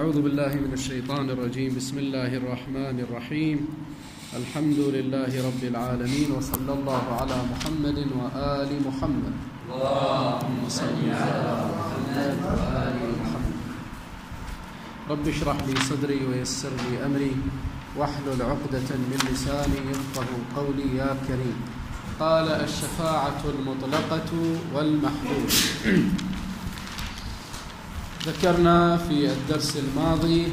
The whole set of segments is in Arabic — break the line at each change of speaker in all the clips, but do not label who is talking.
أعوذ بالله من الشيطان الرجيم. بسم الله الرحمن الرحيم. الحمد لله رب العالمين، وصلى الله على محمد وآل محمد. اللهم صل على محمد وآل محمد. رب اشرح لي صدري ويسر لي أمري واحلل عقدة من لساني يفقه قولي يا كريم. قال: الشفاعة المطلقة والمحدود. ذكرنا في الدرس الماضي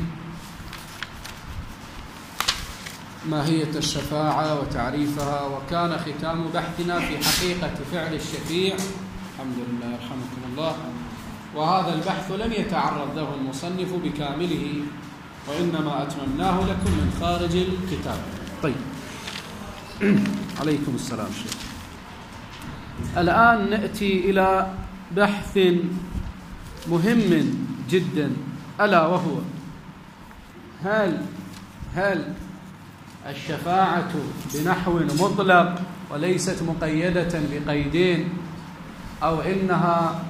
ماهية الشفاعة وتعريفها، وكان ختام بحثنا في حقيقة فعل الشفيع. الحمد لله يرحمكم الله. وهذا البحث لم يتعرض له المصنف بكامله، وإنما أتممناه لكم من خارج الكتاب. طيب، عليكم السلام شيخ. الآن نأتي إلى بحث مهم جدا، ألا وهو: هل الشفاعة بنحو مطلق وليست مقيدة بقيدين، أو إنها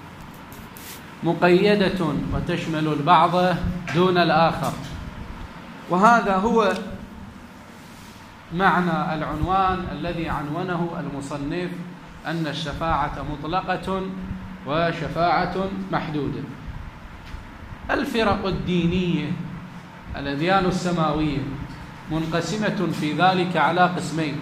مقيدة وتشمل البعض دون الآخر؟ وهذا هو معنى العنوان الذي عنونه المصنف، أن الشفاعة مطلقة وشفاعة محدودة. الفرق الدينية، الأديان السماوية، منقسمة في ذلك على قسمين.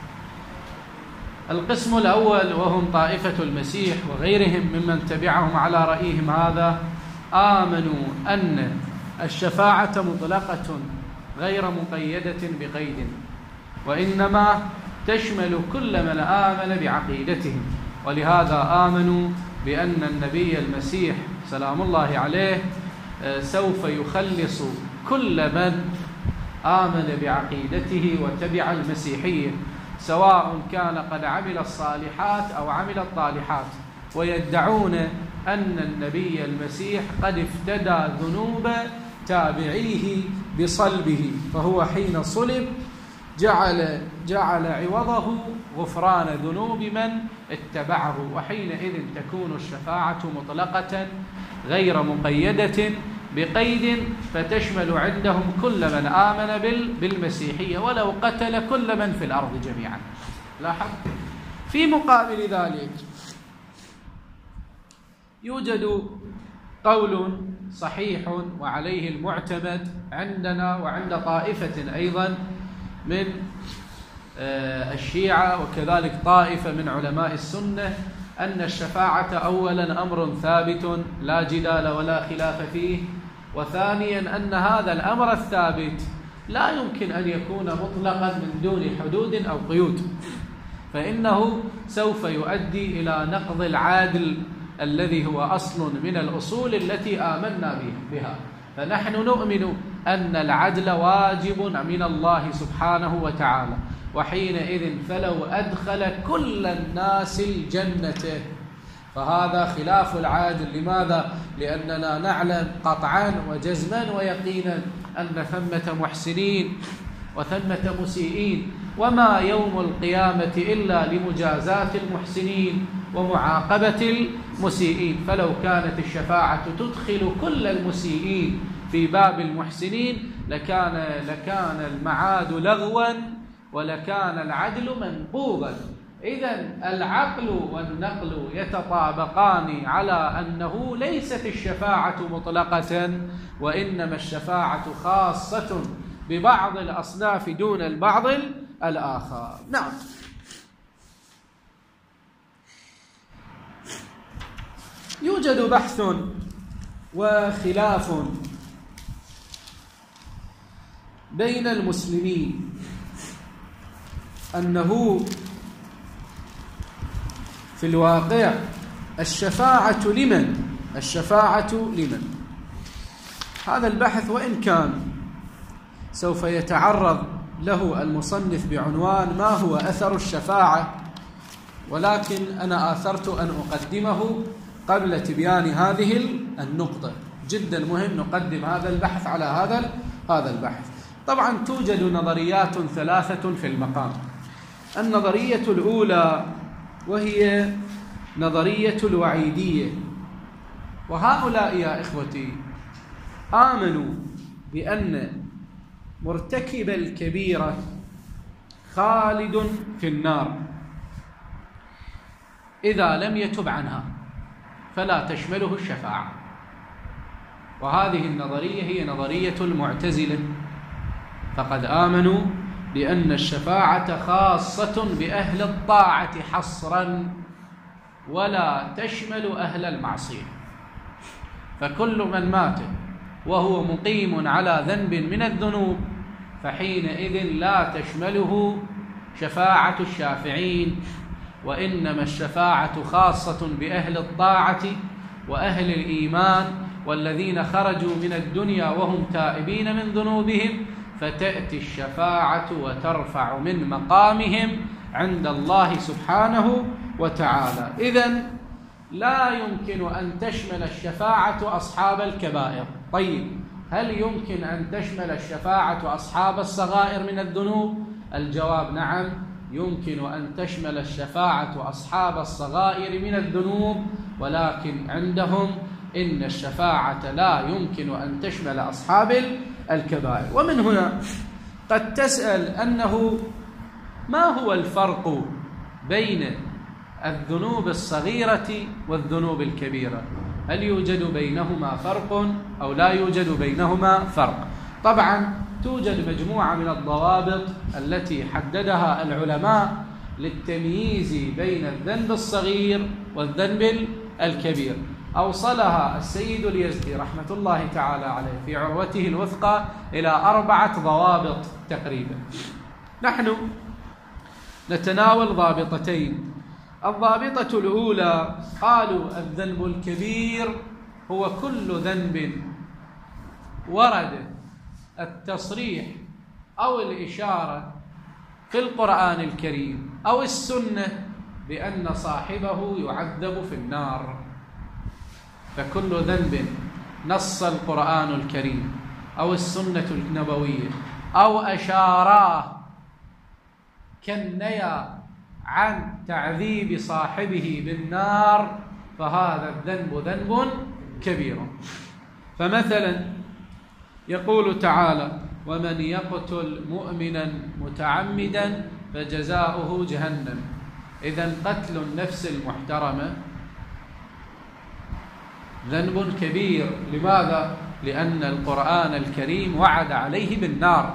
القسم الأول وهم طائفة المسيح وغيرهم ممن تبعهم على رأيهم هذا، آمنوا أن الشفاعة مطلقة غير مقيدة بقيد، وإنما تشمل كل من آمن بعقيدتهم. ولهذا آمنوا بأن النبي المسيح سلام الله عليه سوف يخلص كل من آمن بعقيدته وتبع المسيحية، سواء كان قد عمل الصالحات أو عمل الطالحات. ويدعون أن النبي المسيح قد افتدى ذنوب تابعيه بصلبه، فهو حين صلب جعل عوضه غفران ذنوب من اتبعه، وحينئذ تكون الشفاعة مطلقة غير مقيدة بقيد، فتشمل عندهم كل من آمن بالمسيحية ولو قتل كل من في الأرض جميعا. لاحظ. في مقابل ذلك يوجد قول صحيح وعليه المعتمد عندنا وعند طائفة أيضا من الشيعة، وكذلك طائفة من علماء السنة، أن الشفاعة أولا أمر ثابت لا جدال ولا خلاف فيه، وثانيا أن هذا الأمر الثابت لا يمكن أن يكون مطلقا من دون حدود أو قيود، فإنه سوف يؤدي إلى نقض العادل الذي هو أصل من الأصول التي آمنا بها. فنحن نؤمن أن العدل واجب من الله سبحانه وتعالى، وحينئذ فلو أدخل كل الناس الجنة فهذا خلاف العادل. لماذا؟ لأننا نعلم قطعا وجزما ويقينا أن ثمة محسنين وثمة مسيئين، وما يوم القيامة إلا لمجازاة المحسنين ومعاقبة المسيئين. فلو كانت الشفاعة تدخل كل المسيئين في باب المحسنين لكان المعاد لغوا ولكان العدل منقوضا. إذن العقل والنقل يتطابقان على أنه ليست الشفاعة مطلقة، وإنما الشفاعة خاصة ببعض الأصناف دون البعض الآخر. نعم. يوجد بحث وخلاف بين المسلمين أنه في الواقع الشفاعة لمن؟ هذا البحث وإن كان سوف يتعرض له المصنف بعنوان ما هو أثر الشفاعة، ولكن أنا آثرت أن أقدمه قبل تبيان هذه النقطة. جدا مهم نقدم هذا البحث على هذا البحث. طبعا توجد نظريات ثلاثة في المقام. النظرية الأولى وهي نظرية الوعيدية، وهؤلاء يا إخوتي آمنوا بأن مرتكب الكبيرة خالد في النار إذا لم يتب عنها فلا تشمله الشفاعة. وهذه النظرية هي نظرية المعتزلة، فقد آمنوا بأن الشفاعة خاصة بأهل الطاعة حصرا ولا تشمل أهل المعصية، فكل من مات وهو مقيم على ذنب من الذنوب فحينئذ لا تشمله شفاعة الشافعين، وإنما الشفاعة خاصة بأهل الطاعة وأهل الإيمان والذين خرجوا من الدنيا وهم تائبين من ذنوبهم، فتأتي الشفاعة وترفع من مقامهم عند الله سبحانه وتعالى. إذن لا يمكن أن تشمل الشفاعة أصحاب الكبائر. طيب، هل يمكن أن تشمل الشفاعة أصحاب الصغائر من الذنوب؟ الجواب نعم، يمكن أن تشمل الشفاعة أصحاب الصغائر من الذنوب، ولكن عندهم إن الشفاعة لا يمكن أن تشمل أصحاب الكبائر. ومن هنا قد تسأل أنه ما هو الفرق بين الذنوب الصغيرة والذنوب الكبيرة؟ هل يوجد بينهما فرق أو لا يوجد بينهما فرق؟ طبعا توجد مجموعة من الضوابط التي حددها العلماء للتمييز بين الذنب الصغير والذنب الكبير. أوصلها السيد اليزدي رحمة الله تعالى عليه في عروته الوثقى إلى 4 ضوابط تقريبا. نحن نتناول ضابطتين. الضابطة الأولى قالوا الذنب الكبير هو كل ذنب ورد التصريح أو الإشارة في القرآن الكريم أو السنة بأن صاحبه يعذب في النار. فكل ذنب نص القرآن الكريم أو السنة النبوية أو أشاراه كالنيا عن تعذيب صاحبه بالنار فهذا الذنب ذنب كبير. فمثلا يقول تعالى: ومن يقتل مؤمنا متعمدا فجزاؤه جهنم. إذن قتل النفس المحترمة ذنب كبير. لماذا؟ لأن القرآن الكريم وعد عليه بالنار.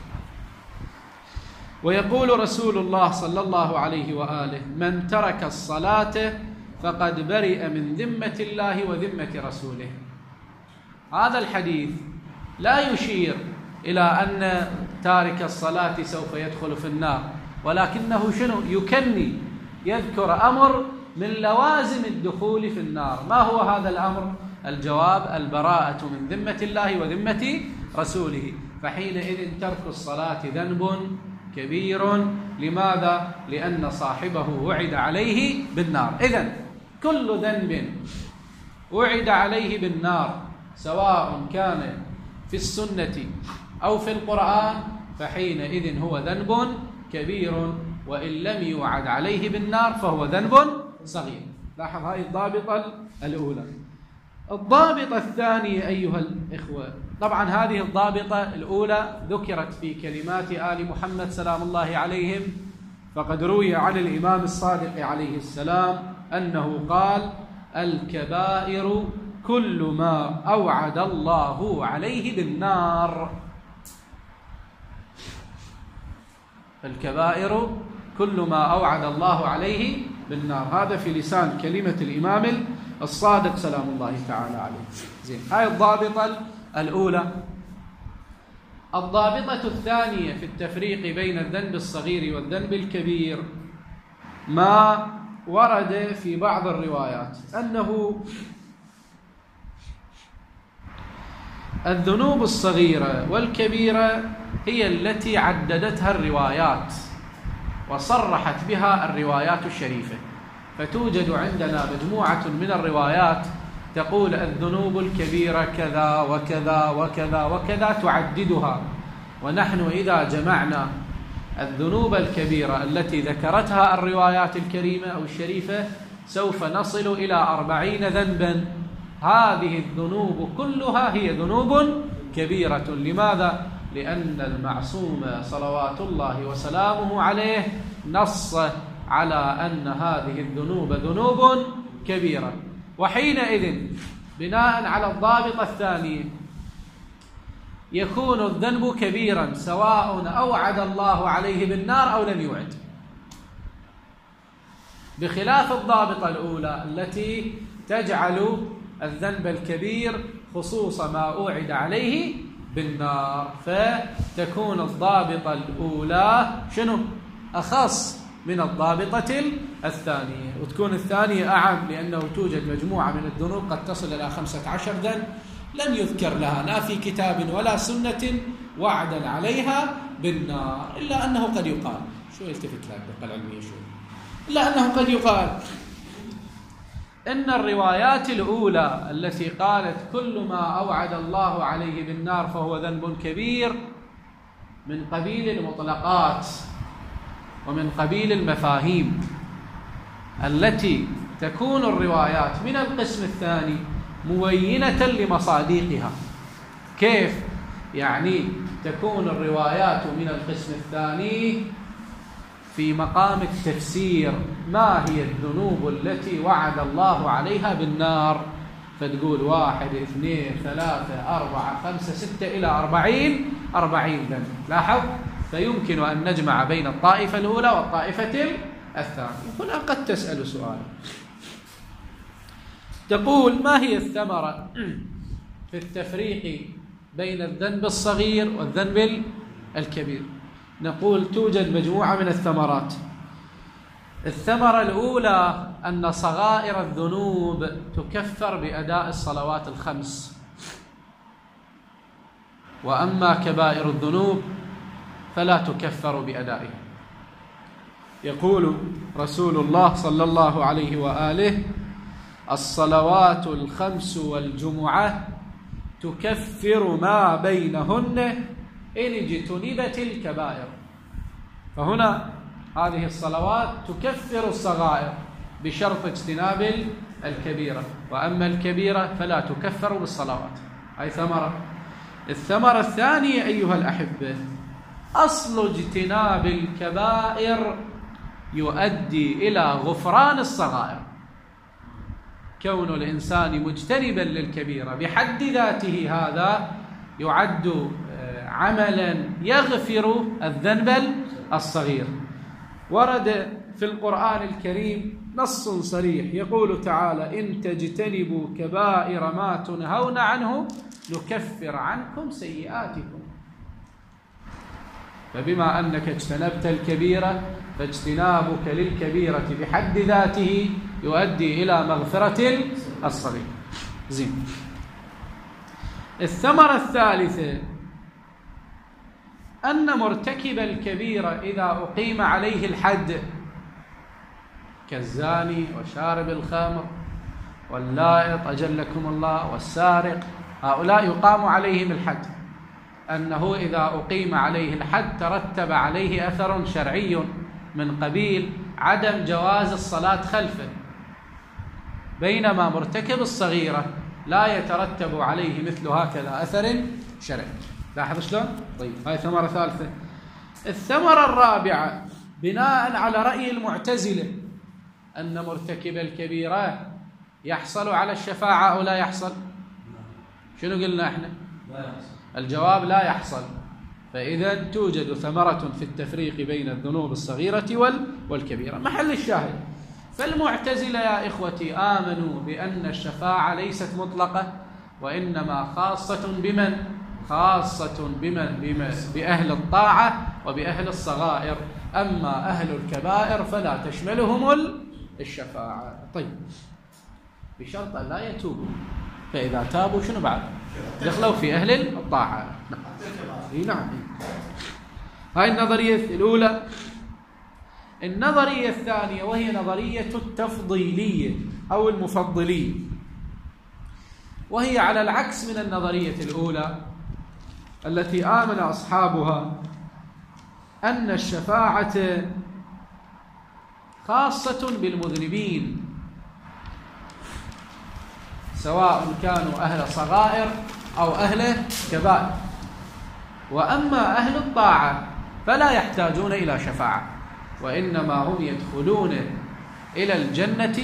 ويقول رسول الله صلى الله عليه وآله: من ترك الصلاة فقد برئ من ذمة الله وذمة رسوله. هذا الحديث لا يشير إلى أن تارك الصلاة سوف يدخل في النار، ولكنه شنو؟ يكني، يذكر أمر من لوازم الدخول في النار. ما هو هذا الأمر؟ الجواب: البراءة من ذمة الله وذمة رسوله. فحينئذ ترك الصلاة ذنب كبير. لماذا؟ لأن صاحبه وعد عليه بالنار. إذن كل ذنب وعد عليه بالنار سواء كان في السنة أو في القرآن فحينئذ هو ذنب كبير، وإن لم يوعد عليه بالنار فهو ذنب صغير. لاحظ هذه الضابطة الأولى. الضابطة الثانية أيها الإخوة، طبعا هذه الضابطة الأولى ذكرت في كلمات آل محمد سلام الله عليهم، فقد روي عن الإمام الصادق عليه السلام أنه قال: الكبائر كل ما أوعد الله عليه بالنار. الكبائر كل ما أوعد الله عليه بالنار. هذا في لسان كلمة الإمام الصادق سلام الله تعالى عليه. زين، هاي الضابطة الأولى. الضابطة الثانية في التفريق بين الذنب الصغير والذنب الكبير ما ورد في بعض الروايات أنه الذنوب الصغيرة والكبيرة هي التي عددتها الروايات وصرحت بها الروايات الشريفة. فتوجد عندنا مجموعة من الروايات تقول الذنوب الكبيرة كذا وكذا وكذا وكذا تعددها. ونحن إذا جمعنا الذنوب الكبيرة التي ذكرتها الروايات الكريمة أو الشريفة سوف نصل إلى 40 ذنبا. هذه الذنوب كلها هي ذنوب كبيرة. لماذا؟ لأن المعصوم صلوات الله وسلامه عليه نص على أن هذه الذنوب ذنوب كبيرة. وحينئذ بناء على الضابط الثاني يكون الذنب كبيرا سواء أوعد الله عليه بالنار أو لم يوعد، بخلاف الضابطة الأولى التي تجعل الذنب الكبير خصوص ما أوعد عليه بالنار، فتكون الضابطة الأولى شنو؟ أخص من الضابطة الثانية، وتكون الثانية أعم لأنه توجد مجموعة من الذنوب قد تصل إلى 15 ذنب لم يذكر لها لا في كتاب ولا سنة وعدا عليها بالنار، إلا أنه قد يقال شو يلتفت لها الدقة العلمية شو، إلا أنه قد يقال إن الروايات الأولى التي قالت كل ما أوعد الله عليه بالنار فهو ذنب كبير من قبيل المطلقات ومن قبيل المفاهيم التي تكون الروايات من القسم الثاني مبينة لمصادقها. كيف؟ يعني تكون الروايات من القسم الثاني في مقام التفسير، ما هي الذنوب التي وعد الله عليها بالنار، فتقول 1 2 3 4 5 6 إلى 40 ذنب. لاحظ، فيمكن أن نجمع بين الطائفة الأولى والطائفة الثانية. هنا قد تسأل سؤال، تقول ما هي الثمرة في التفريق بين الذنب الصغير والذنب الكبير؟ نقول توجد مجموعة من الثمرات. الثمرة الأولى أن صغائر الذنوب تكفر بأداء الصلوات الخمس، وأما كبائر الذنوب فلا تكفر بأدائها. يقول رسول الله صلى الله عليه وآله: الصلوات الخمس والجمعة تكفر ما بينهن إن اجتنبت الكبائر. فهنا هذه الصلوات تكفر الصغائر بشرط اجتناب الكبيرة، وأما الكبيرة فلا تكفر بالصلوات. هذه ثمرة. الثمرة الثانية أيها الأحبة، أصل اجتناب الكبائر يؤدي إلى غفران الصغائر. كون الإنسان مجتنبا للكبيرة بحد ذاته هذا يعد عملا يغفر الذنب الصغير. ورد في القرآن الكريم نص صريح يقول تعالى: إن تجتنبوا كبائر ما تنهون عنه نكفر عنكم سيئاتكم. فبما أنك اجتنبت الكبيرة فاجتنابك للكبيرة بحد ذاته يؤدي إلى مغفرة الصغير. زين. الثمرة الثالثة أن مرتكب الكبيرة إذا أقيم عليه الحد كالزاني وشارب الخمر واللائط أجلكم الله والسارق، هؤلاء يقام عليهم الحد، أنه إذا أقيم عليه الحد ترتب عليه أثر شرعي من قبيل عدم جواز الصلاة خلفه، بينما مرتكب الصغيرة لا يترتب عليه مثل هكذا أثر شرعي. لاحظ شلون؟ طيب، هاي ثمرة ثالثة. الثمرة الرابعة بناء على رأي المعتزلة أن مرتكب الكبيرة يحصل على الشفاعة أو لا يحصل. شنو قلنا احنا؟ لا يحصل. الجواب لا يحصل. فإذا توجد ثمرة في التفريق بين الذنوب الصغيرة والكبيرة. محل الشاهد، فالمعتزلة يا إخوتي آمنوا بأن الشفاعة ليست مطلقة، وإنما خاصة بمن؟ خاصة بأهل الطاعة وبأهل الصغائر، أما أهل الكبائر فلا تشملهم الشفاعة. طيب، بشرط أن لا يتوبوا، فإذا تابوا شنو بعد؟ دخلوا في أهل الطاعة. نعم. هاي النظرية الأولى. النظرية الثانية وهي نظرية التفضيلية أو المفضلية، وهي على العكس من النظرية الأولى التي آمن أصحابها أن الشفاعة خاصة بالمذنبين، سواء كانوا أهل صغائر أو أهل كبائر. وأما أهل الطاعة فلا يحتاجون إلى شفاعة، وإنما هم يدخلون إلى الجنة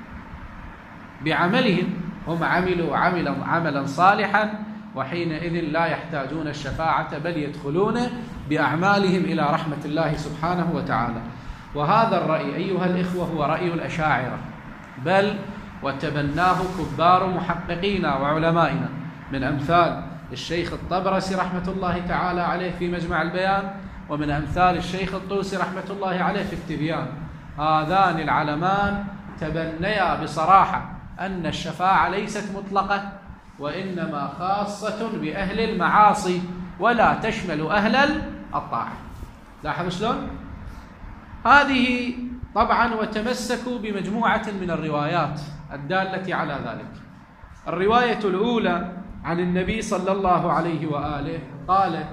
بعملهم، هم عملوا عملا صالحا، وحينئذ لا يحتاجون الشفاعة بل يدخلون بأعمالهم إلى رحمة الله سبحانه وتعالى. وهذا الرأي أيها الإخوة هو رأي الأشاعرة، بل وتبناه كبار محققين وعلمائنا من أمثال الشيخ الطبرسي رحمة الله تعالى عليه في مجمع البيان، ومن أمثال الشيخ الطوسي رحمة الله عليه في التبيان. هذان العلمان تبنيا بصراحة أن الشفاعة ليست مطلقة، وإنما خاصة بأهل المعاصي ولا تشمل أهل الطاعة. لاحظوا شلون؟ هذه طبعا وتمسكوا بمجموعة من الروايات الدالة على ذلك. الرواية الأولى عن النبي صلى الله عليه وآله قال: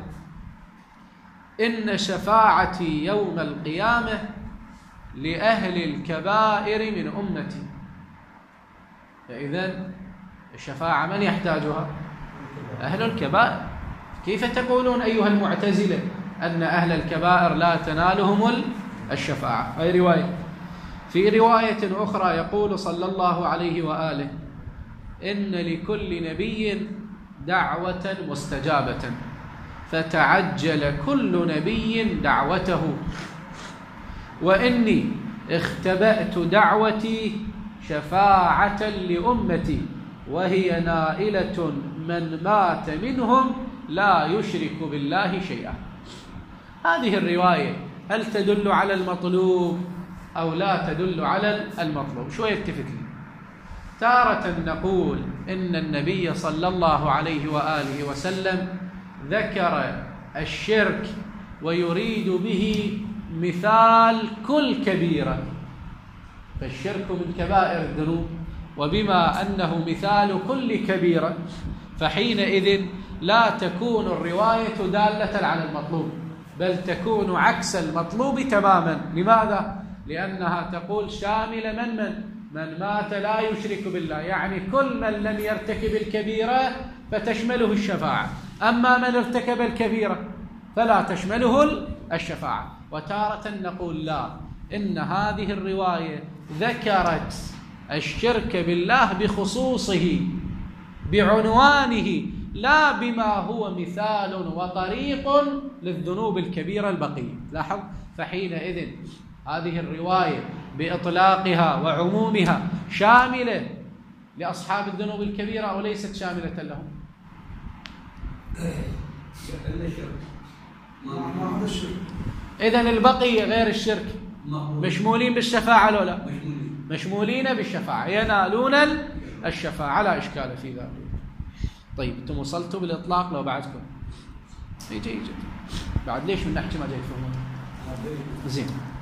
إن شفاعتي يوم القيامة لأهل الكبائر من أمتي. فإذن الشفاعة من يحتاجها؟ أهل الكبائر. كيف تقولون أيها المعتزلة أن أهل الكبائر لا تنالهم الشفاعة؟ هذه رواية. في رواية أخرى يقول صلى الله عليه وآله: إن لكل نبي دعوة مستجابة فتعجل كل نبي دعوته، وإني اختبأت دعوتي شفاعة لأمتي وهي نائلة من مات منهم لا يشرك بالله شيئا. هذه الرواية هل تدل على المطلوب أو لا تدل على المطلوب؟ شوية التفت لي. تارة نقول إن النبي صلى الله عليه وآله وسلم ذكر الشرك ويريد به مثال كل كبيرة، فالشرك من كبائر الذنوب، وبما أنه مثال كل كبيرة فحينئذ لا تكون الرواية دالة على المطلوب، بل تكون عكس المطلوب تماما. لماذا؟ لأنها تقول شامل من مات لا يشرك بالله، يعني كل من لم يرتكب الكبيرة فتشمله الشفاعة، أما من ارتكب الكبيرة فلا تشمله الشفاعة. وتارة نقول لا، إن هذه الرواية ذكرت الشرك بالله بخصوصه بعنوانه، لا بما هو مثال وطريق للذنوب الكبيرة البقية. لاحظ؟ فحينئذ هذه الرواية بإطلاقها وعمومها شاملة لأصحاب الذنوب الكبيرة أو ليست شاملة لهم؟ إذن البقية غير الشرك مشمولين بالشفاعة لو لا؟ مشمولين بالشفاعة، ينالون الشفاعة، لا إشكال في ذلك. طيب أنتم وصلتوا بالإطلاق لو بعدكم؟ يجي بعد ليش من نحكي ما جاي تفهمون؟ زين.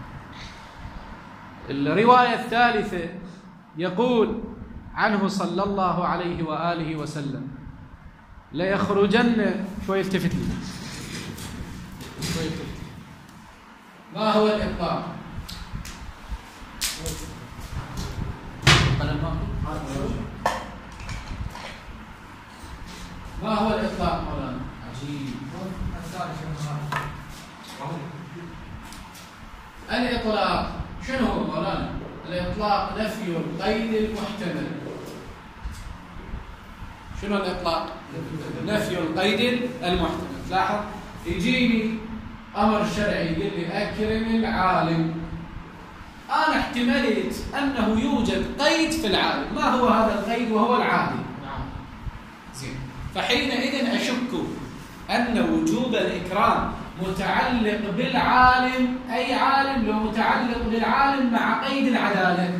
الرواية الثالثة يقول عنه صلى الله عليه وآله وسلم: ليخرجن. شوي التفت لي، شوي التفت. ما هو الإطلاق؟ ما هو الإطلاق مولانا؟ عجيب. الإطلاق شنو هو مولانا؟ الإطلاق نفي القيد المحتمل. شنو الإطلاق؟ نفي القيد المحتمل. لاحظ، يجيني أمر شرعي يقول لي أكرم العالم، أنا احتملت أنه يوجد قيد في العالم، ما هو هذا القيد؟ وهو العالم. زين. فحينئذ أشك أن وجوب الإكرام متعلق بالعالم، أي عالم، لو متعلق بالعالم مع قيد العدالة،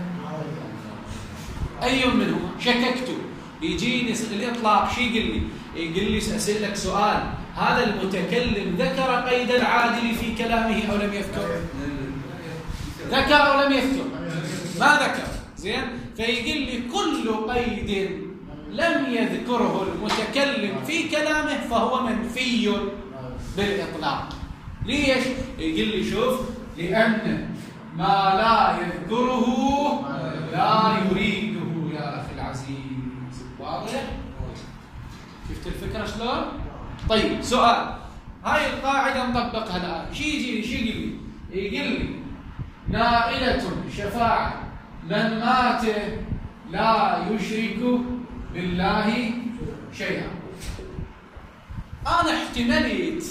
أي منهما؟ شككت. يجيني الإطلاق شي يقول لي سأسألك سؤال: هذا المتكلم ذكر قيد العادل في كلامه أو لم يذكر؟ ذكر أو لم يذكر؟ ما ذكر. زين. فيقول لي كل قيد لم يذكره المتكلم في كلامه فهو منفي بالإطلاق. ليش؟ يقول لي شوف، لأن ما لا يذكره لا يريده يا أخي العزيز، واضح؟ شفت الفكرة شلون؟ طيب سؤال، هاي القاعدة نطبقها الآن، شي يجي يقول لي نائلة شفاعة من مات لا يشرك بالله شيئا. أنا احتملت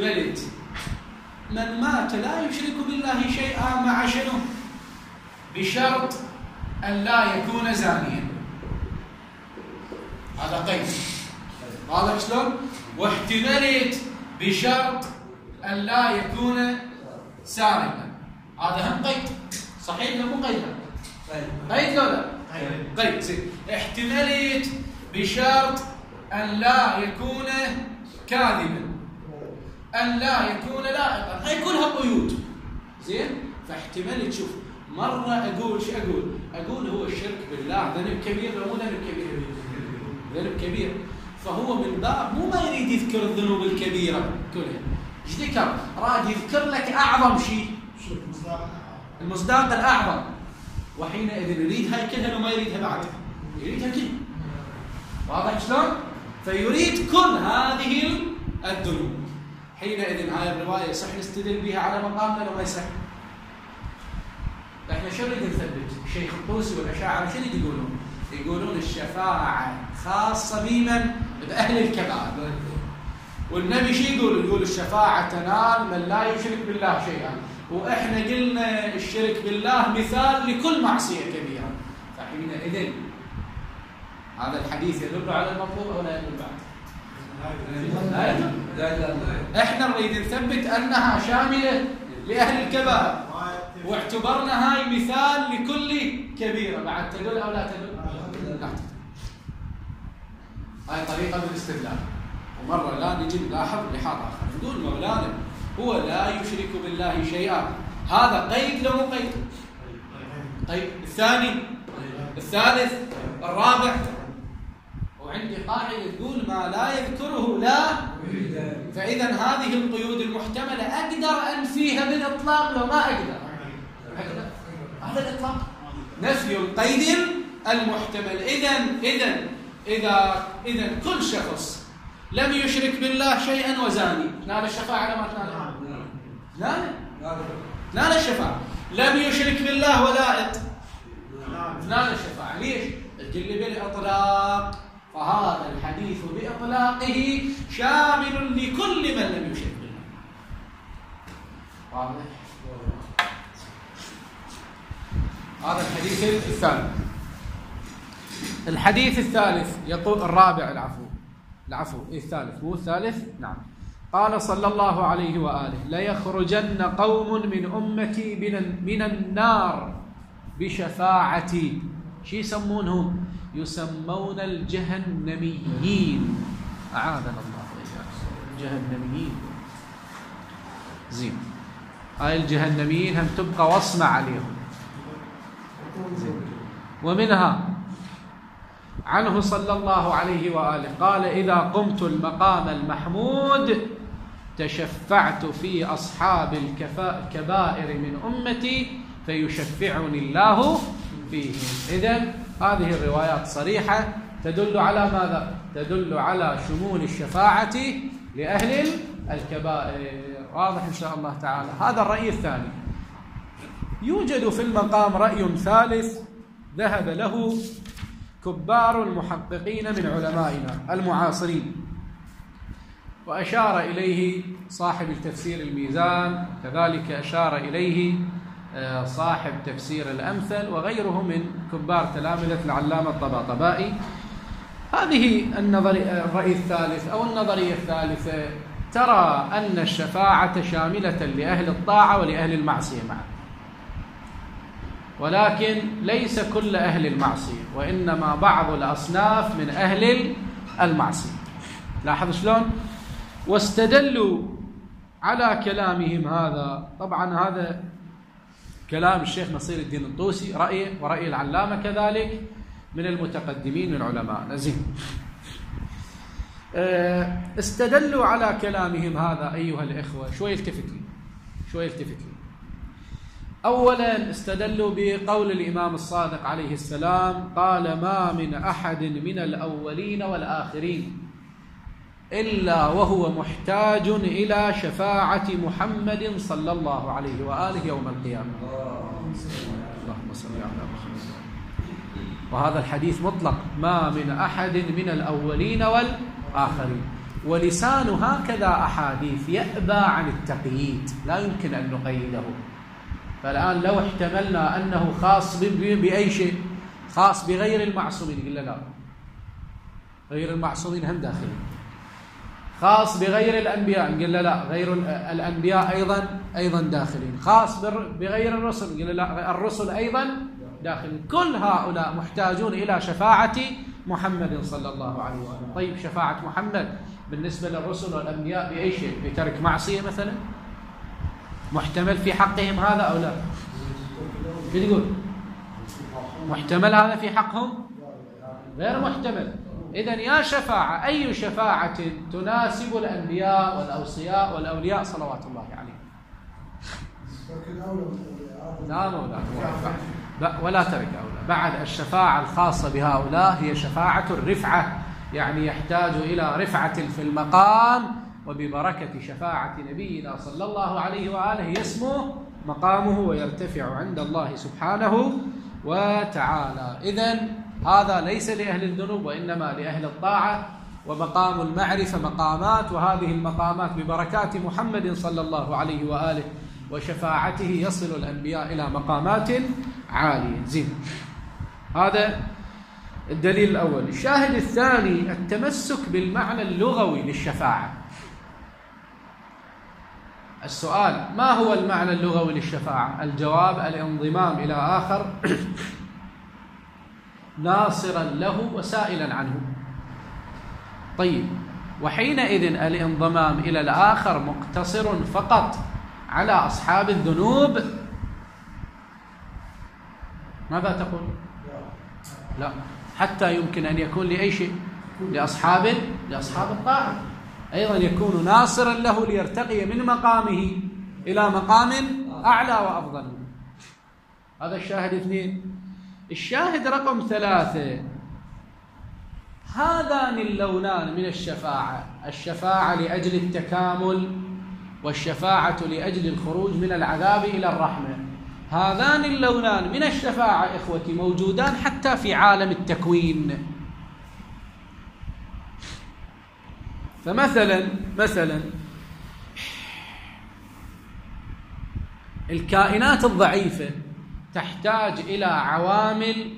من مات لا يشرك بالله شيئا مع شنو؟ بشرط أن لا يكون زانيا. هذا قيد، واضح شلون؟ واحتملت بشرط أن لا يكون سارقا. هذا هم قيد، صحيح ولا مو قيد؟ قيد ولا لا؟ قيد. احتملت بشرط أن لا يكون كاذبا، أن لا يكون لائقا، هاي كلها قيود. زين؟ فاحتملت، شوف مرة أقول شو أقول هو الشرك بالله ذنب كبير ولا مو ذنب كبير؟ ذنب كبير. فهو من باب مو ما يريد يذكر الذنوب الكبيرة كلها، ايش ذكر؟ راد يذكر لك أعظم شيء، المصداق الأعظم. وحينئذ يريد هاي كلها وما يريدها بعدها، يريدها كلها. واضح شلون؟ فيريد كل هذه الذنوب. حينئذ هاي الرواية صح نستدل بها على مقامنا لو ما يصح؟ احنا شو نريد نثبت؟ الشيخ الطوسي والأشاعرة شو يقولون؟ يقولون الشفاعة خاصة بمن؟ بأهل الكبائر. والنبي شو يقول الشفاعة تنال من لا يشرك بالله شيئا. وإحنا قلنا الشرك بالله مثال لكل معصية كبيرة. فحينئذ هذا الحديث يدل على المطلوب أو لا يدل بعد؟ إحنا نريد نثبت أنها شاملة لأهل الكبائر، واعتبرنا هاي مثال لكل كبيرة. بعد تدل أو لا تدل؟ لا تدل. هاي طريقة بالاستدلال. ومرة لا نجي نلاحظ لحاظ آخر، نقول مولانا هو لا يشرك بالله شيئا، هذا قيد لو مو قيد؟ طيب الثاني، الثالث، الرابع. وعندي قاعدة تقول ما لا يذكره لا. فإذا هذه القيود المحتملة أقدر أنفيها بالإطلاق لو ما أقدر. هذا الإطلاق نفي القيد المحتمل. إذا كل شخص لم يشرك بالله شيئا وزاني نال الشفاعة لما تنال؟ نال الشفاعة. لم يشرك بالله ولائق نال الشفاعة. ليش؟ الجل بالإطلاق. فهذا الحديث بإطلاقه شامل لكل من لم يشرك بالله. واضح؟ هذا الحديث الثالث. الحديث الثالث يقول الرابع، الثالث مو الثالث. نعم. قال صلى الله عليه وآله: ليخرجن قوم من أمتي من النار بشفاعتي. شو يسمونهم؟ يسمون الجهنميين. أعاذنا الله وإياكم. الجهنميين. زين. هاي الجهنميين هم تبقى وصمة عليهم. زين. ومنها عنه صلى الله عليه وآله قال: إذا قمت المقام المحمود تشفعت في أصحاب الكبائر من أمتي فيشفعني الله فيهم. إذن هذه الروايات صريحة تدل على ماذا؟ تدل على شمول الشفاعة لأهل الكبائر. واضح إن شاء الله تعالى. هذا الرأي الثاني. يوجد في المقام رأي ثالث ذهب له كبار المحققين من علمائنا المعاصرين، وأشار إليه صاحب التفسير الميزان، كذلك أشار إليه صاحب تفسير الأمثل وغيره من كبار تلامذة العلامة الطباطبائي. هذه الرأي الثالث أو النظرية الثالثة ترى أن الشفاعة شاملة لأهل الطاعة ولأهل المعصية معا، ولكن ليس كل أهل المعصية، وإنما بعض الأصناف من أهل المعصية. لاحظ شلون؟ واستدلوا على كلامهم هذا. طبعا هذا كلام الشيخ نصير الدين الطوسي، رأيه ورأي العلامة كذلك من المتقدمين من علماء. زين. استدلوا على كلامهم هذا أيها الإخوة. شوي التفت لي. أولا استدلوا بقول الإمام الصادق عليه السلام قال: ما من أحد من الأولين والآخرين إلا وهو محتاج إلى شفاعة محمد صلى الله عليه وآله يوم القيامة. اللهم صل على محمد. وهذا الحديث مطلق: ما من أحد من الأولين والآخرين. ولسان هكذا أحاديث يأبى عن التقييد، لا يمكن أن نقيده. فالآن لو احتملنا أنه خاص بأي شيء، خاص بغير المعصومين، قلنا لا، غير المعصومين هم داخلين. خاص بغير الأنبياء، قلنا لا، غير الأنبياء أيضا داخلين. خاص بغير الرسل، قلنا لا، الرسل أيضا داخلين. كل هؤلاء محتاجون إلى شفاعة محمد صلى الله عليه وسلم. طيب شفاعة محمد بالنسبة للرسل والأنبياء بأي شيء؟ بترك معصية مثلا؟ محتمل في حقهم هذا أو لا؟ كيف تقول؟ محتمل هذا في حقهم؟ غير محتمل. إذن يا شفاعة، أي شفاعة تناسب الأنبياء والأوصياء والأولياء صلوات الله عليهم؟ لا مولانا، ولا ترك أولى. بعد الشفاعة الخاصة بهؤلاء هي شفاعة الرفعة، يعني يحتاج إلى رفعة في المقام، وببركة شفاعة نبينا صلى الله عليه وآله يسمو مقامه ويرتفع عند الله سبحانه وتعالى. إذن هذا ليس لأهل الذنوب وإنما لأهل الطاعة. ومقام المعرفة مقامات، وهذه المقامات ببركات محمد صلى الله عليه وآله وشفاعته يصل الأنبياء إلى مقامات عالية. زين، هذا الدليل الأول. الشاهد الثاني التمسك بالمعنى اللغوي للشفاعة. السؤال: ما هو المعنى اللغوي للشفاعة؟ الجواب: الانضمام إلى آخر ناصرا له وسائلا عنه. طيب، وحينئذ الانضمام إلى الآخر مقتصر فقط على أصحاب الذنوب؟ ماذا تقول؟ لا، حتى يمكن أن يكون لأي شيء، لأصحاب الطاعة أيضا يكون ناصرا له ليرتقي من مقامه إلى مقام أعلى وأفضل. هذا الشاهد 2. الشاهد رقم 3: هذان اللونان من الشفاعة، الشفاعة لأجل التكامل والشفاعة لأجل الخروج من العذاب إلى الرحمة. هذان اللونان من الشفاعة إخوتي موجودان حتى في عالم التكوين. فمثلا الكائنات الضعيفة تحتاج إلى عوامل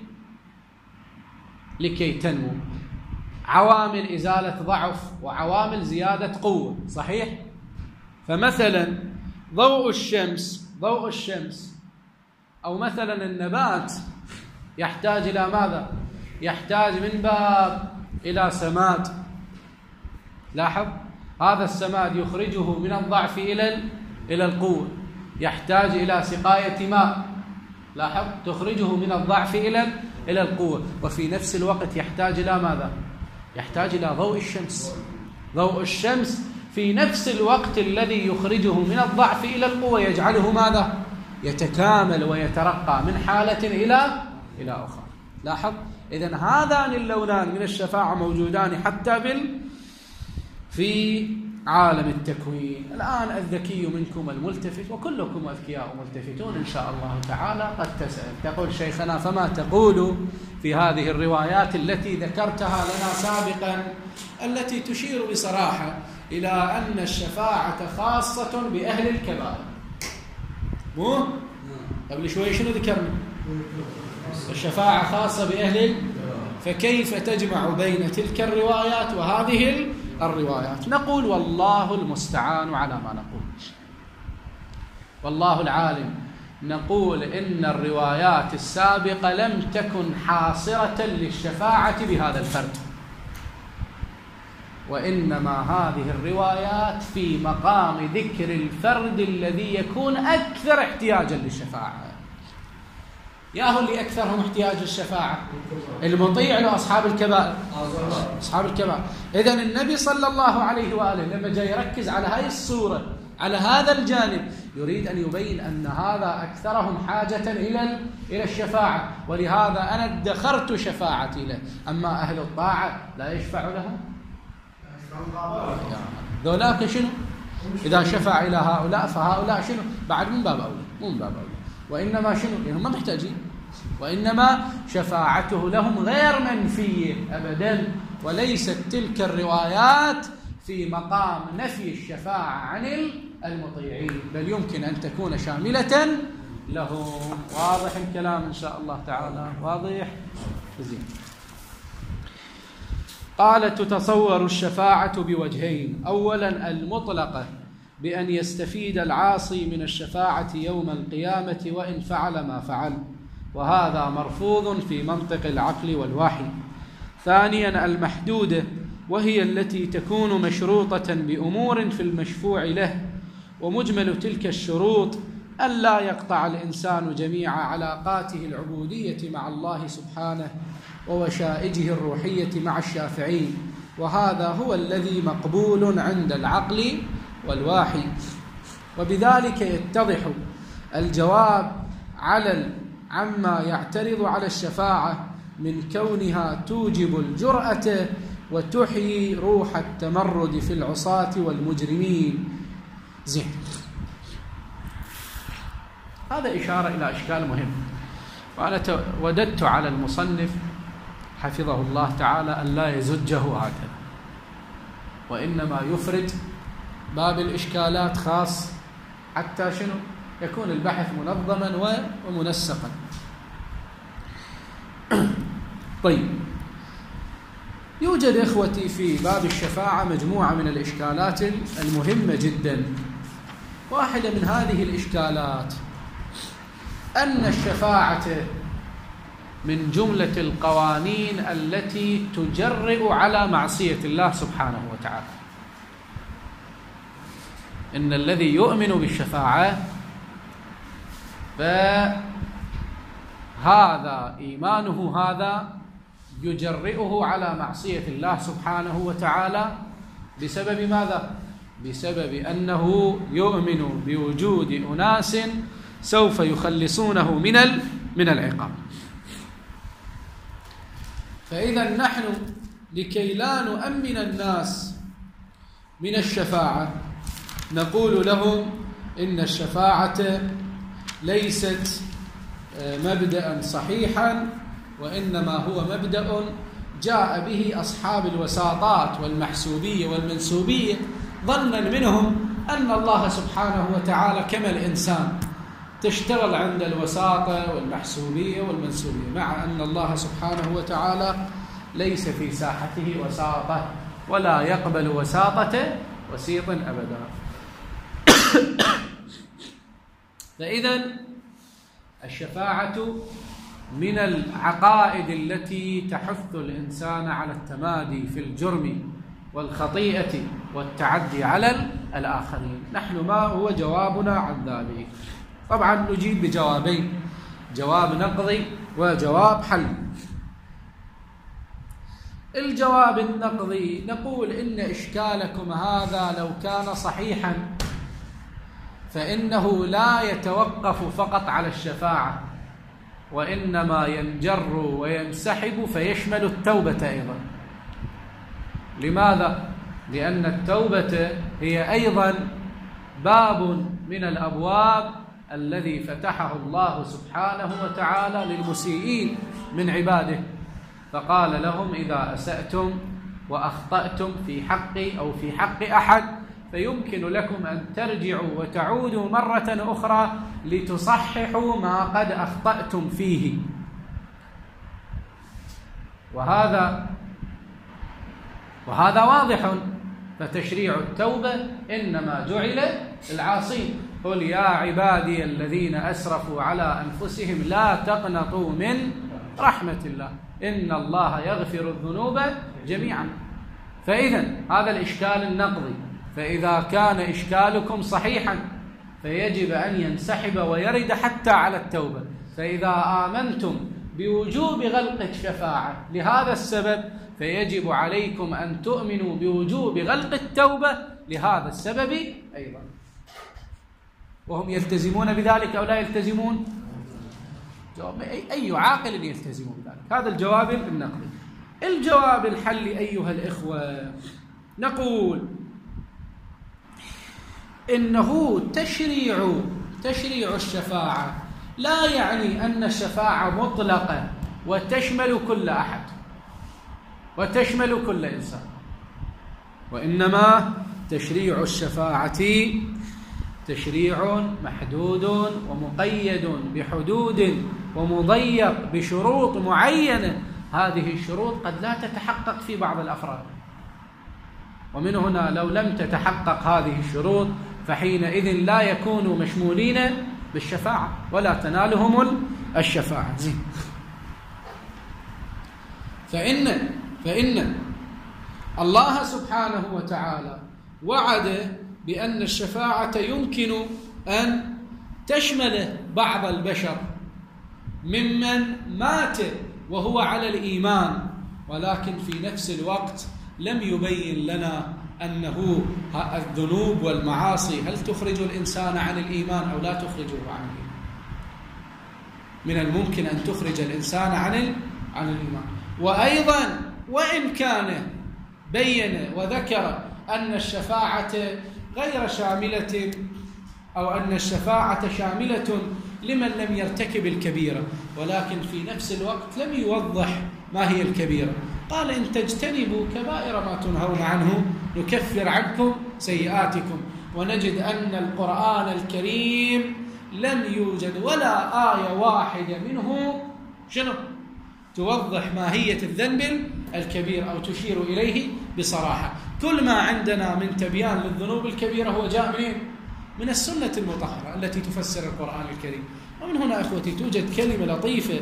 لكي تنمو، عوامل إزالة ضعف وعوامل زيادة قوة، صحيح؟ فمثلا ضوء الشمس أو مثلا النبات يحتاج إلى ماذا؟ يحتاج من باب إلى سماد. لاحظ، هذا السماد يخرجه من الضعف إلى القوة. يحتاج إلى سقاية ماء، لاحظ، تخرجه من الضعف إلى القوة. وفي نفس الوقت يحتاج إلى ماذا؟ يحتاج إلى ضوء الشمس. ضوء الشمس في نفس الوقت الذي يخرجه من الضعف إلى القوة يجعله ماذا؟ يتكامل ويترقى من حالة إلى أخرى. لاحظ، إذن هذان اللونان من الشفاعة موجودان حتى في عالم التكوين. الآن الذكي منكم الملتفت، وكلكم أذكياء ملتفتون إن شاء الله تعالى، قد تسأل تقول: شيخنا فما تقول في هذه الروايات التي ذكرتها لنا سابقا، التي تشير بصراحة إلى أن الشفاعة خاصة بأهل الكبائر؟ مو قبل شوي شنو ذكرنا؟ الشفاعة خاصة بأهل، فكيف تجمع بين تلك الروايات وهذه الروايات؟ نقول: والله المستعان على ما نقول، والله العالم. نقول إن الروايات السابقة لم تكن حاصرة للشفاعة بهذا الفرد، وإنما هذه الروايات في مقام ذكر الفرد الذي يكون أكثر احتياجا للشفاعة. يا هو اللي أكثرهم احتياج للشفاعة؟ المطيع لأصحاب الكبائر، أصحاب الكبائر. إذن النبي صلى الله عليه وآله لما جاء يركز على هاي الصورة، على هذا الجانب يريد أن يبين أن هذا أكثرهم حاجة إلى الشفاعة، ولهذا أنا ادخرت شفاعتي له. أما أهل الطاعة لا يشفع لهم، ذولاك شنو؟ إذا شفع إلى هؤلاء فهؤلاء شنو؟ بعد من باب أولى، مو من باب أولى. وإنما شنو؟ لأنهم ما محتاجين، وإنما شفاعته لهم غير منفية أبدا، وليست تلك الروايات في مقام نفي الشفاعة عن المطيعين، بل يمكن أن تكون شاملة لهم. واضح الكلام إن شاء الله تعالى؟ واضح؟ زين. قال: تتصور الشفاعة بوجهين: أولا المطلقة بأن يستفيد العاصي من الشفاعة يوم القيامة وإن فعل ما فعل، وهذا مرفوض في منطق العقل والوحي. ثانيا المحدودة، وهي التي تكون مشروطة بأمور في المشفوع له، ومجمل تلك الشروط أن لا يقطع الإنسان جميع علاقاته العبودية مع الله سبحانه ووشائجه الروحية مع الشافعين، وهذا هو الذي مقبول عند العقل والوحي. وبذلك يتضح الجواب عما يعترض على الشفاعة من كونها توجب الجرأة وتحيي روح التمرد في العصاة والمجرمين. زين، هذا إشارة إلى إشكال مهم، وأنا وددت على المصنف حفظه الله تعالى أن لا يزجه هكذا، وإنما يفرد باب الإشكالات خاص حتى شنو؟ يكون البحث منظما ومنسقا. طيب، يوجد إخوتي في باب الشفاعة مجموعة من الإشكالات المهمة جدا. واحدة من هذه الإشكالات أن الشفاعة من جملة القوانين التي تجرئ على معصية الله سبحانه وتعالى. إن الذي يؤمن بالشفاعة فهذا إيمانه هذا يجرئه على معصية الله سبحانه وتعالى بسبب ماذا؟ بسبب أنه يؤمن بوجود أناس سوف يخلصونه من العقاب. فإذا نحن لكي لا نؤمن الناس من الشفاعة نقول لهم إن الشفاعة ليست مبدأ صحيحا، وإنما هو مبدأ جاء به أصحاب الوساطات والمحسوبية والمنسوبية ظنا منهم أن الله سبحانه وتعالى كما الإنسان تشتغل عند الوساطة والمحسوبية والمنسوبية، مع أن الله سبحانه وتعالى ليس في ساحته وساطة ولا يقبل وساطة وسيط أبدا. فإذا الشفاعة من العقائد التي تحث الإنسان على التمادي في الجرم والخطيئة والتعدي على الآخرين. نحن ما هو جوابنا عن ذلك؟ طبعا نجيب بجوابين: جواب نقضي وجواب حل. الجواب النقضي نقول إن إشكالكم هذا لو كان صحيحا فإنه لا يتوقف فقط على الشفاعة، وإنما ينجر وينسحب فيشمل التوبة أيضا. لماذا؟ لأن التوبة هي أيضا باب من الأبواب الذي فتحه الله سبحانه وتعالى للمسيئين من عباده، فقال لهم: إذا أسأتم وأخطأتم في حقي أو في حق أحد فيمكن لكم أن ترجعوا وتعودوا مرة أخرى لتصححوا ما قد أخطأتم فيه. وهذا واضح. فتشريع التوبة إنما جعل العاصين. قل يا عبادي الذين أسرفوا على أنفسهم لا تقنطوا من رحمة الله إن الله يغفر الذنوب جميعا. فإذا هذا الإشكال النقضي. فإذا كان إشكالكم صحيحا فيجب أن ينسحب ويرد حتى على التوبة. فإذا آمنتم بوجوب غلق الشفاعة لهذا السبب فيجب عليكم أن تؤمنوا بوجوب غلق التوبة لهذا السبب أيضا. وهم يلتزمون بذلك أو لا يلتزمون؟ أي عاقل يلتزم بذلك؟ هذا الجواب النقلي. الجواب الحلي أيها الإخوة، نقول إنه تشريع الشفاعة لا يعني أن الشفاعة مطلقة وتشمل كل أحد وتشمل كل إنسان، وإنما تشريع الشفاعة تشريع محدود ومقيد بحدود ومضيق بشروط معينة. هذه الشروط قد لا تتحقق في بعض الأفراد، ومن هنا لو لم تتحقق هذه الشروط فحينئذ لا يكونوا مشمولين بالشفاعة ولا تنالهم الشفاعة. فإن الله سبحانه وتعالى وعد بأن الشفاعة يمكن أن تشمل بعض البشر ممن مات وهو على الإيمان، ولكن في نفس الوقت لم يبين لنا أنه الذنوب والمعاصي هل تخرج الإنسان عن الإيمان أو لا تخرجه عن الإيمان. من الممكن أن تخرج الإنسان عن الإيمان. وأيضا وإن كان بين وذكر أن الشفاعة غير شاملة أو أن الشفاعة شاملة لمن لم يرتكب الكبيرة، ولكن في نفس الوقت لم يوضح ما هي الكبيرة. قال إن تجتنبوا كبائر ما تنهون عنه نكفر عنكم سيئاتكم. ونجد أن القرآن الكريم لم يوجد ولا آية واحدة منه توضح ماهية الذنب الكبير أو تشير إليه بصراحة. كل ما عندنا من تبيان للذنوب الكبيرة هو جاء من السنة المطهرة التي تفسر القرآن الكريم. ومن هنا أخوتي توجد كلمة لطيفة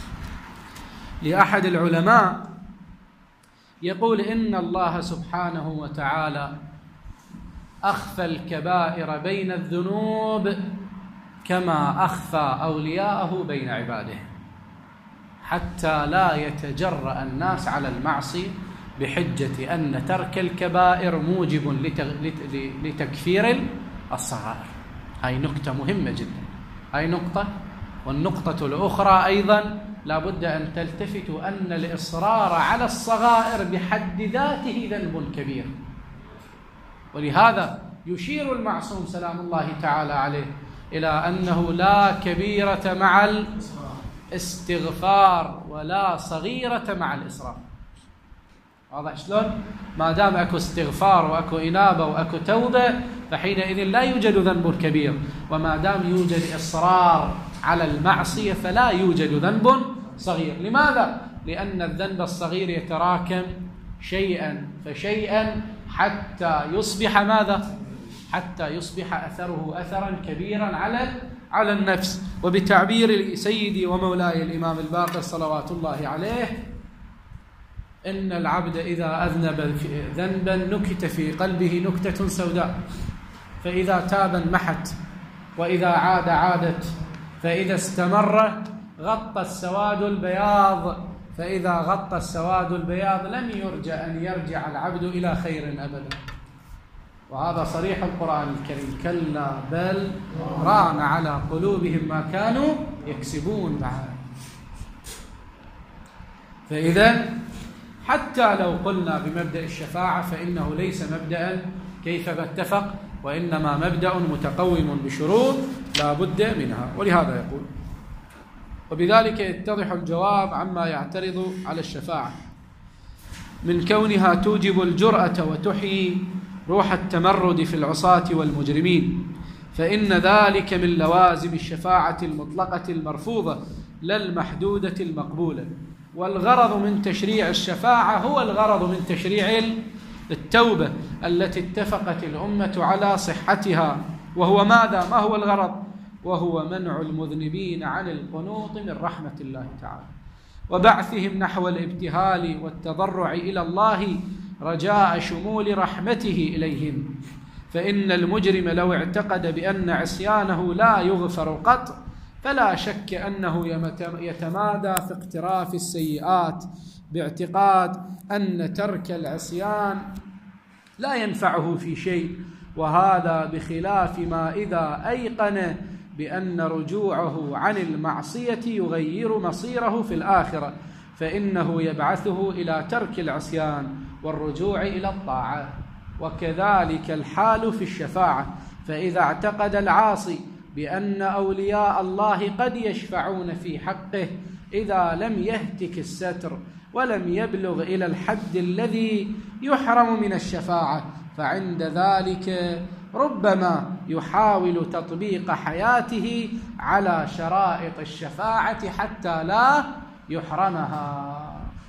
لأحد العلماء يقول إن الله سبحانه وتعالى أخفى الكبائر بين الذنوب كما أخفى أولياءه بين عباده، حتى لا يتجرأ الناس على المعصية بحجة أن ترك الكبائر موجب لتكفير الصغائر. هاي نقطة مهمة جدا، هاي نقطة. والنقطة الأخرى أيضا لا بد أن تلتفتوا أن الإصرار على الصغائر بحد ذاته ذنب كبير، ولهذا يشير المعصوم سلام الله تعالى عليه إلى أنه لا كبيرة مع الاستغفار ولا صغيرة مع الإصرار. واضح شلون؟ ما دام أكو استغفار وأكو إنابة وأكو توبة فحينئذ لا يوجد ذنب كبير، وما دام يوجد إصرار على المعصية فلا يوجد ذنب صغير. لماذا؟ لأن الذنب الصغير يتراكم شيئا فشيئا حتى يصبح ماذا؟ حتى يصبح أثره أثرا كبيرا على النفس. وبتعبير سيدي ومولاي الإمام الباقر صلوات الله عليه: إن العبد إذا أذنب ذنبا نكت في قلبه نكتة سوداء، فإذا تاب انمحت، وإذا عاد عادت، فإذا استمر غطى السواد البياض، فإذا غطى السواد البياض لم يرجى أن يرجع العبد إلى خير أبدا. وهذا صريح القرآن الكريم: كلا بل ران على قلوبهم ما كانوا يكسبون. فإذا حتى لو قلنا بمبدأ الشفاعة فإنه ليس مبدأ كيفما اتفق، وإنما مبدأ متقوم بشروط لا بد منها. ولهذا يقول: وبذلك يتضح الجواب عما يعترض على الشفاعة من كونها توجب الجرأة وتحيي روح التمرد في العصاة والمجرمين، فإن ذلك من لوازم الشفاعة المطلقة المرفوضة لا المحدودة المقبولة. والغرض من تشريع الشفاعة هو الغرض من تشريع التوبة التي اتفقت الأمة على صحتها. وهو ماذا؟ ما هو الغرض؟ وهو منع المذنبين عن القنوط من رحمة الله تعالى، وبعثهم نحو الابتهال والتضرع إلى الله رجاء شمول رحمته إليهم. فإن المجرم لو اعتقد بأن عصيانه لا يغفر قط فلا شك أنه يتمادى في اقتراف السيئات باعتقاد أن ترك العصيان لا ينفعه في شيء، وهذا بخلاف ما إذا أيقن بأن رجوعه عن المعصية يغير مصيره في الآخرة، فإنه يبعثه إلى ترك العصيان والرجوع إلى الطاعة. وكذلك الحال في الشفاعة، فإذا اعتقد العاصي بأن أولياء الله قد يشفعون في حقه إذا لم يهتك الستر ولم يبلغ إلى الحد الذي يحرم من الشفاعة، فعند ذلك ربما يحاول تطبيق حياته على شرائط الشفاعة حتى لا يحرمها.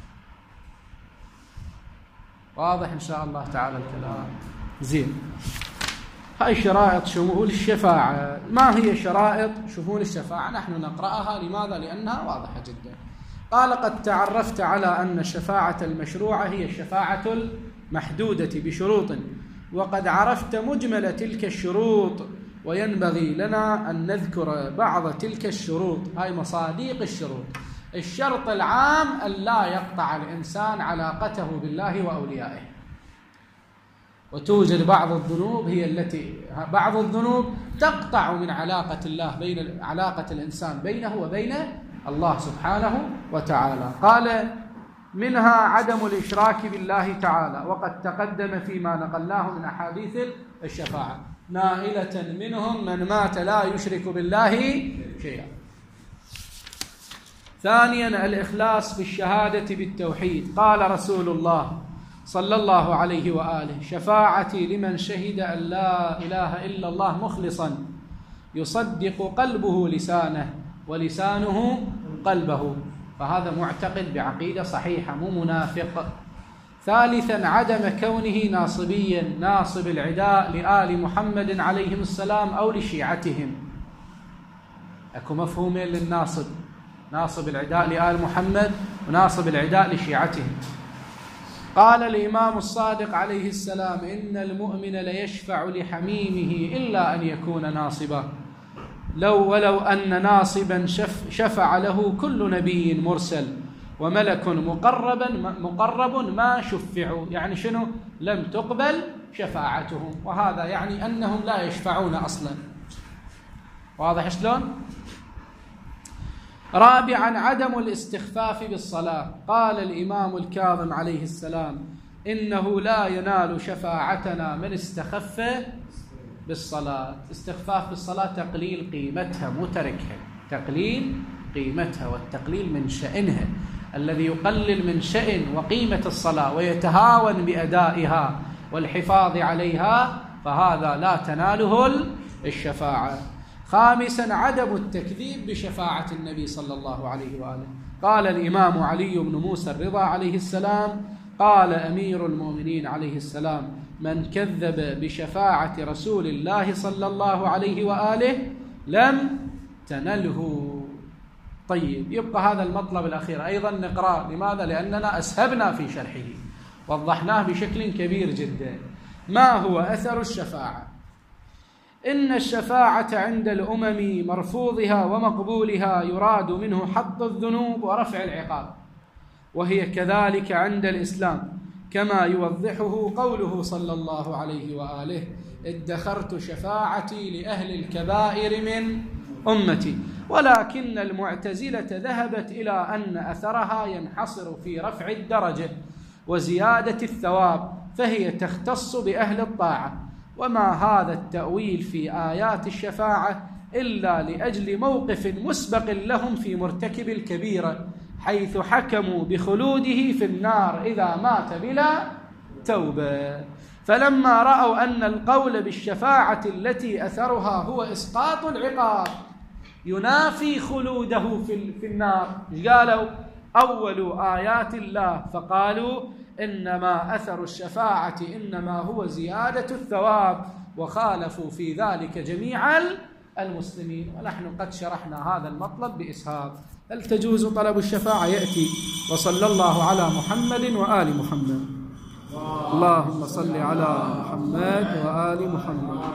واضح إن شاء الله تعالى الكلام؟ زين. هاي شرائط شمول الشفاعة. ما هي شرائط شمول الشفاعة؟ نحن نقرأها. لماذا؟ لأنها واضحة جدا. قال: قد تعرفت على أن الشفاعة المشروعة هي الشفاعة المحدودة بشروط، وقد عرفت مجمل تلك الشروط، وينبغي لنا أن نذكر بعض تلك الشروط. هاي مصادق الشروط. الشرط العام أن لا يقطع الإنسان علاقته بالله وأوليائه. وتوجد بعض الذنوب هي التي بعض الذنوب تقطع من علاقة الله بين علاقة الإنسان بينه وبين الله سبحانه وتعالى. قال: منها عدم الإشراك بالله تعالى، وقد تقدم فيما نقلناه من أحاديث الشفاعة. نائلة منهم من مات لا يشرك بالله شيئا. ثانيا الإخلاص في الشهادة بالتوحيد. قال رسول الله صلى الله عليه وآله: شفاعتي لمن شهد أن لا إله إلا الله مخلصا يصدق قلبه لسانه ولسانه قلبه. فهذا معتقد بعقيدة صحيحة، مو منافق. ثالثا عدم كونه ناصبيا، ناصب العداء لآل محمد عليهم السلام أو لشيعتهم. أكو مفهومين للناصب: ناصب العداء لآل محمد وناصب العداء لشيعتهم. قال الإمام الصادق عليه السلام: إن المؤمن ليشفع لحميمه إلا أن يكون ناصبا، ولو أن ناصبا شفع له كل نبي مرسل وملك مقرب ما شفعوا. يعني شنو؟ لم تقبل شفاعتهم، وهذا يعني أنهم لا يشفعون أصلا. واضح شلون؟ رابعا عدم الاستخفاف بالصلاة. قال الإمام الكاظم عليه السلام: إنه لا ينال شفاعتنا من استخف بالصلاة. استخفاف بالصلاة تقليل قيمتها، مو تركها، تقليل قيمتها، والتقليل من شأنها. الذي يقلل من شأن وقيمة الصلاة ويتهاون بأدائها والحفاظ عليها فهذا لا تناله الشفاعة. خامسا عدم التكذيب بشفاعة النبي صلى الله عليه وآله. قال الإمام علي بن موسى الرضا عليه السلام: قال أمير المؤمنين عليه السلام: من كذب بشفاعة رسول الله صلى الله عليه وآله لم تنله. طيب، يبقى هذا المطلب الأخير أيضا نقرأ. لماذا؟ لأننا أسهبنا في شرحه، وضحناه بشكل كبير جدا. ما هو أثر الشفاعة؟ إن الشفاعة عند الأمم مرفوضها ومقبولها يراد منه حط الذنوب ورفع العقاب، وهي كذلك عند الإسلام، كما يوضحه قوله صلى الله عليه وآله: ادخرت شفاعتي لأهل الكبائر من أمتي. ولكن المعتزلة ذهبت إلى أن أثرها ينحصر في رفع الدرجة وزيادة الثواب، فهي تختص بأهل الطاعة. وما هذا التأويل في آيات الشفاعة إلا لأجل موقف مسبق لهم في مرتكب الكبيرة، حيث حكموا بخلوده في النار إذا مات بلا توبة. فلما رأوا أن القول بالشفاعة التي أثرها هو إسقاط العقاب ينافي خلوده في النار، قالوا: أول آيات الله، فقالوا: إنما أثر الشفاعة إنما هو زيادة الثواب، وخالفوا في ذلك جميع المسلمين. ونحن قد شرحنا هذا المطلب بإسهاب. هل تجوز طلب الشفاعة؟ يأتي. وصلى الله على محمد وآل محمد. اللهم صل على محمد وآل محمد.